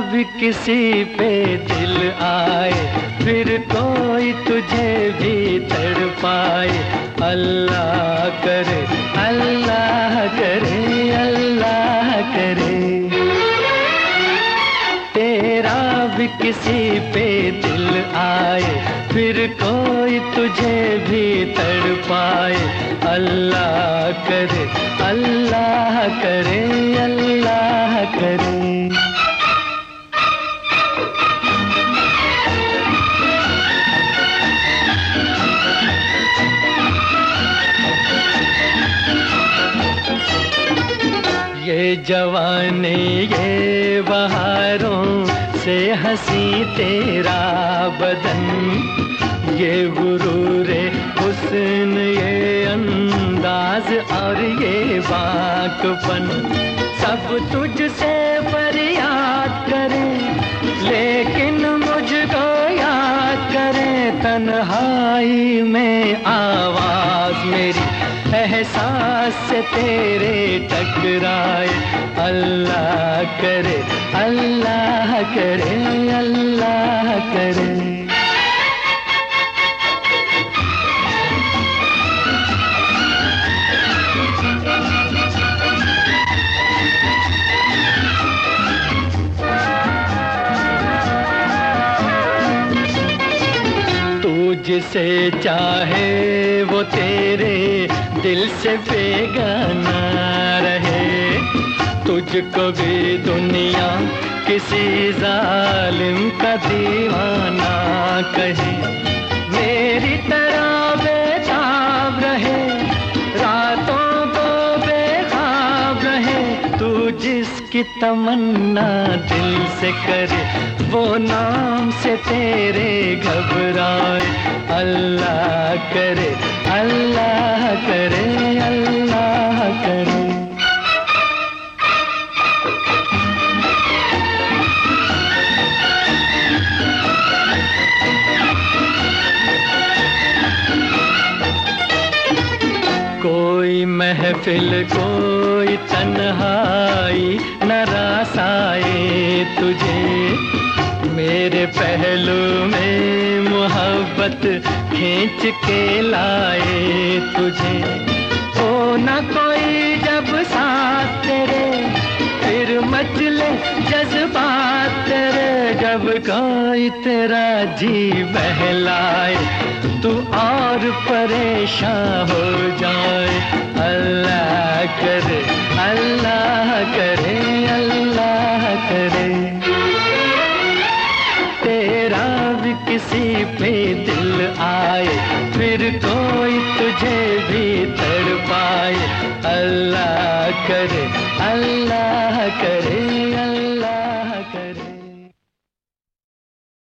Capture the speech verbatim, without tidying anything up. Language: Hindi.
भी किसी पे दिल आए, फिर कोई तुझे भी तड़पाए। अल्लाह करे, अल्लाह करे, अल्लाह करे। तेरा भी किसी पे दिल आए, फिर कोई तुझे भी तड़पाए। अल्लाह करे, अल्लाह करे, अल्लाह करे। ये जवानी ये बहारों से हंसी तेरा बदन, ये गुरूरे हुस्न ये अंदाज और ये बाकपन, सब तुझसे फरियाद करें लेकिन मुझको याद करें। तन्हाई में आवाज मेरी एहसास से तेरे टकराए। अल्लाह करे, अल्लाह करे, अल्लाह करे। जिसे चाहे वो तेरे दिल से बेगाना रहे, तुझको भी दुनिया किसी जालिम का दीवाना कहे। मेरी तरह बेताब रहे, रातों को बेखाब रहे, तू जिसकी तमन्ना दिल से करे, वो नाम से तेरे घबराए। अल्लाह करे, अल्लाह करे, अल्लाह करे। कोई महफिल कोई तन्हाई न रास आए तुझे, मेरे पहलू में मोहब्बत खींच के लाए तुझे। हो न कोई जब साथ तेरे, फिर मचले जज्बात तेरे, जब कोई तेरा जी बहलाए, तू और परेशान हो जाए। अल्लाह करे, अल्लाह करे, अल्लाह करे। तेरा भी किसी पे दिल आए, फिर कोई तुझे भी तड़पाए। अल्लाह करे, अल्लाह करे, अल्लाह